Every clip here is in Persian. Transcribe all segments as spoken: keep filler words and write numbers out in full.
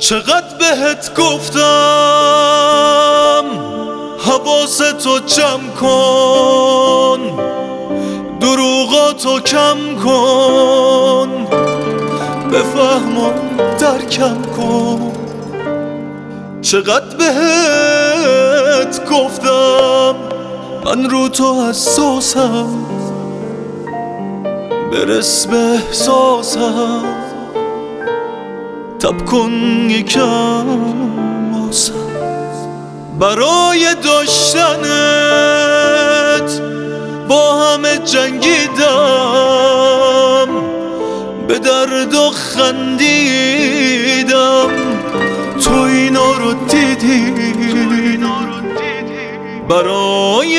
چقدر بهت گفتم حواستو جمع کن، دروغاتو کم کن، بفهم و درکم کن. چقدر بهت گفتم من رو تو حساسم، برس به احساسم، تب کن یکم واسم. برای داشتنت با همه جنگیدم، به درد و خندیدم، تو اینا رو دیدی. برای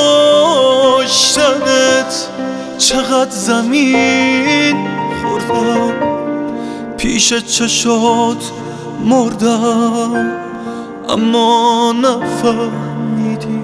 داشتنت چقدر زمین خوردم، پیش چشات مردم اما نفهمیدی.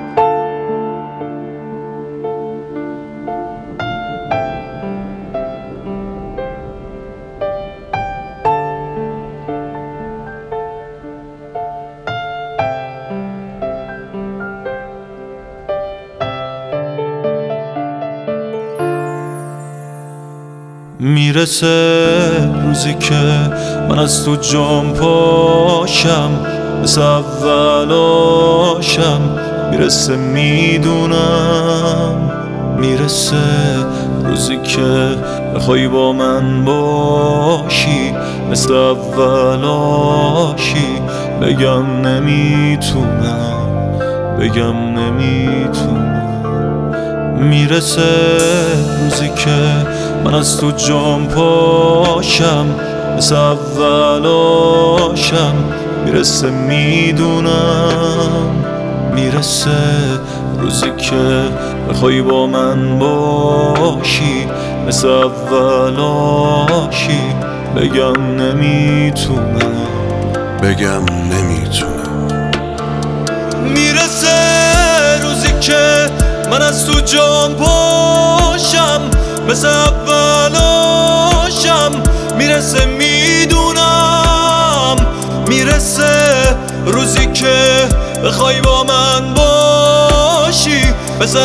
میرسه روزی که من از تو جام پاشم، مثل اولاشم. میرسه میدونم، میرسه روزی که بخوای با من باشی، مثل اولاشی. بگم نمیتونم، بگم نمیتونم. میرسه روزی که من از تو جام پاشم، مثل اولاشم. میرسه میدونم، میرسه روزی که بخوای با من باشی، مثل اولاشی. بگم نمیتونم، بگم نمیتونم. میرسه روزی که من از تو جام پاشم، مثل اولاشم. میرسه میدونم، میرسه روزی که بخوای با من باشی، مثل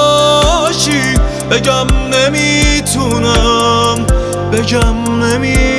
اولاشی. بگم نمیتونم، بگم نمیتونم.